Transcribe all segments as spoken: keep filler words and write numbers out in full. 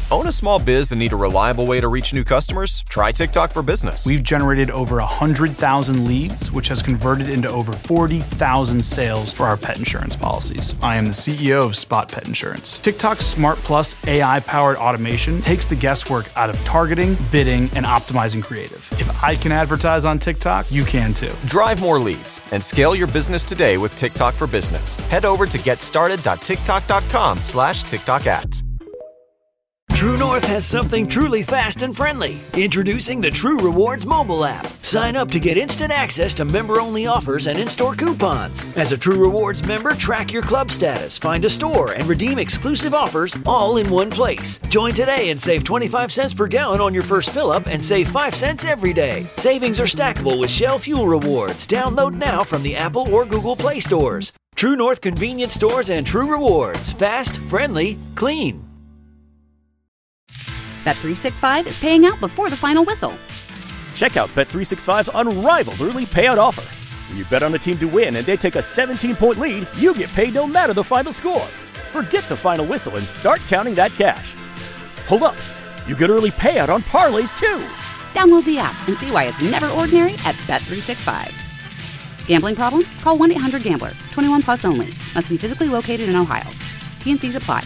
Own a small biz and need a reliable way to reach new customers? Try TikTok for Business. We've generated over one hundred thousand leads, which has converted into over forty thousand sales for our pet insurance policies. I am the C E O of Spot Pet Insurance. TikTok's Smart Plus A I-powered automation takes the guesswork out of targeting, bidding, and optimizing creative. If I can advertise on TikTok, you can too. Drive more leads and scale your business today with TikTok for Business. Head over to getstarted.tiktok.com slash TikTok ads. True North has something truly fast and friendly. Introducing the True Rewards mobile app. Sign up to get instant access to member-only offers and in-store coupons. As a True Rewards member, track your club status, find a store, and redeem exclusive offers all in one place. Join today and save twenty-five cents per gallon on your first fill-up and save five cents every day. Savings are stackable with Shell Fuel Rewards. Download now from the Apple or Google Play stores. True North convenience stores and True Rewards. Fast, friendly, clean. Bet three sixty-five is paying out before the final whistle. Check out Bet three sixty-five's unrivaled early payout offer. When you bet on a team to win and they take a seventeen-point lead, you get paid no matter the final score. Forget the final whistle and start counting that cash. Hold up. You get early payout on parlays, too. Download the app and see why it's never ordinary at Bet three sixty-five. Gambling problem? Call one eight hundred gambler. twenty-one plus only. Must be physically located in Ohio. T and Cs apply.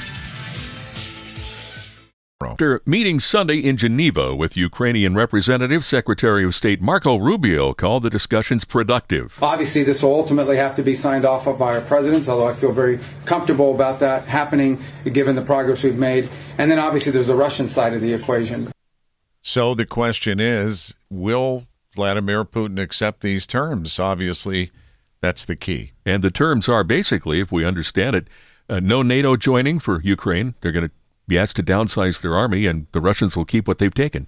After meeting Sunday in Geneva with Ukrainian representative, Secretary of State Marco Rubio called the discussions productive. Obviously, this will ultimately have to be signed off of by our presidents, although I feel very comfortable about that happening given the progress we've made. And then obviously there's the Russian side of the equation. So the question is, will Vladimir Putin accept these terms? Obviously, that's the key. And the terms are basically, if we understand it, uh, no NATO joining for Ukraine. They're going to be asked to downsize their army, and the Russians will keep what they've taken.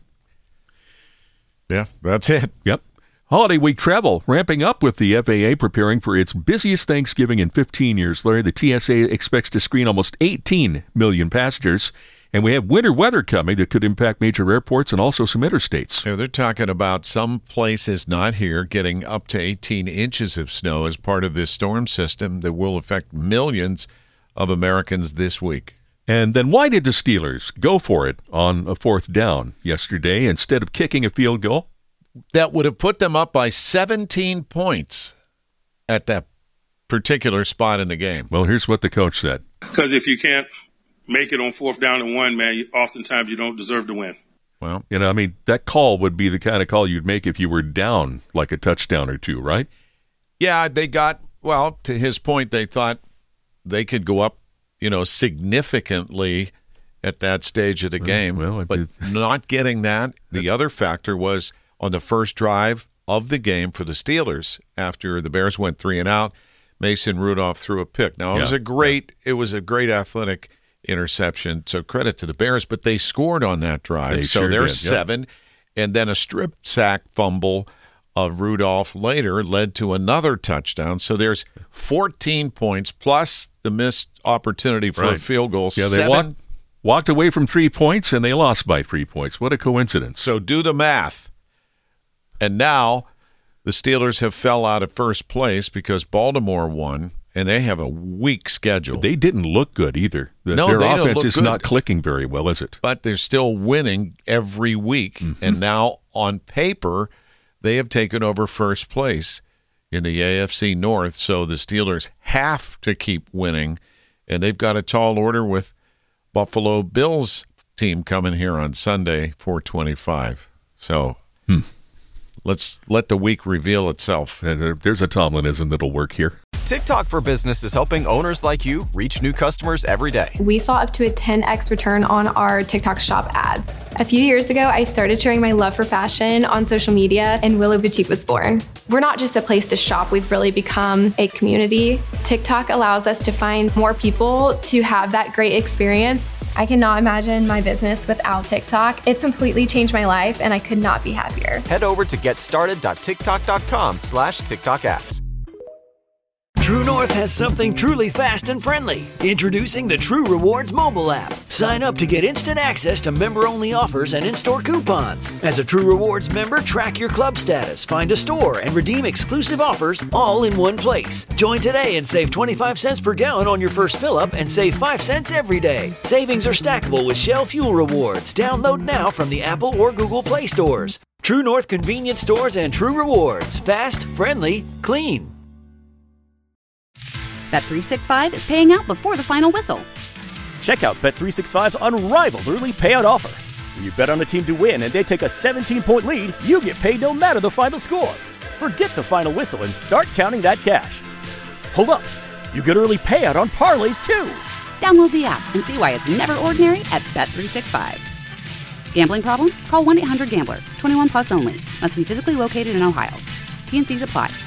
Yeah, that's it. Yep. Holiday week travel ramping up with the F A A preparing for its busiest Thanksgiving in fifteen years. Larry, the T S A expects to screen almost eighteen million passengers, and we have winter weather coming that could impact major airports and also some interstates. You know, they're talking about some places not here getting up to eighteen inches of snow as part of this storm system that will affect millions of Americans this week. And then why did the Steelers go for it on a fourth down yesterday instead of kicking a field goal? That would have put them up by seventeen points at that particular spot in the game. Well, here's what the coach said. Because if you can't make it on fourth down and one, man, you, oftentimes you don't deserve to win. Well, you know, I mean, that call would be the kind of call you'd make if you were down like a touchdown or two, right? Yeah, they got, well, to his point, they thought they could go up, you know, significantly at that stage of the game. Well, but not getting that. The other factor was on the first drive of the game for the Steelers, after the Bears went three and out, Mason Rudolph threw a pick. Now, it Yeah. was a great it was a great athletic interception, so credit to the Bears, but they scored on that drive. They so sure there's did, yep. seven, and then a strip sack fumble of Rudolph later led to another touchdown. So there's fourteen points plus the missed opportunity for Right. a field goal. Yeah, they Seven. walked, walked away from three points, and they lost by three points. What a coincidence. So do the math. And now the Steelers have fell out of first place because Baltimore won, and they have a weak schedule. They didn't look good either. The, No, their they don't offense look is good. not clicking very well, is it? But they're still winning every week. Mm-hmm. And now on paper, they have taken over first place in the A F C North. So the Steelers have to keep winning. And they've got a tall order with Buffalo Bills team coming here on Sunday, four twenty-five. So hmm. let's let the week reveal itself. And there- there's a Tomlinism that'll work here. TikTok for Business is helping owners like you reach new customers every day. We saw up to a ten x return on our TikTok shop ads. A few years ago, I started sharing my love for fashion on social media, and Willow Boutique was born. We're not just a place to shop, we've really become a community. TikTok allows us to find more people to have that great experience. I cannot imagine my business without TikTok. It's completely changed my life, and I could not be happier. Head over to getstarted.tiktok.com slash TikTok ads. True North has something truly fast and friendly. Introducing the True Rewards mobile app. Sign up to get instant access to member-only offers and in-store coupons. As a True Rewards member, track your club status, find a store, and redeem exclusive offers all in one place. Join today and save twenty-five cents per gallon on your first fill-up and save five cents every day. Savings are stackable with Shell Fuel Rewards. Download now from the Apple or Google Play stores. True North convenience stores and True Rewards. Fast, friendly, clean. Bet three sixty-five is paying out before the final whistle. Check out Bet three sixty-five's unrivaled early payout offer. When you bet on a team to win and they take a seventeen-point lead, you get paid no matter the final score. Forget the final whistle and start counting that cash. Hold up. You get early payout on parlays, too. Download the app and see why it's never ordinary at Bet three sixty-five. Gambling problem? Call one eight hundred gambler. twenty-one plus only. Must be physically located in Ohio. T and C's apply.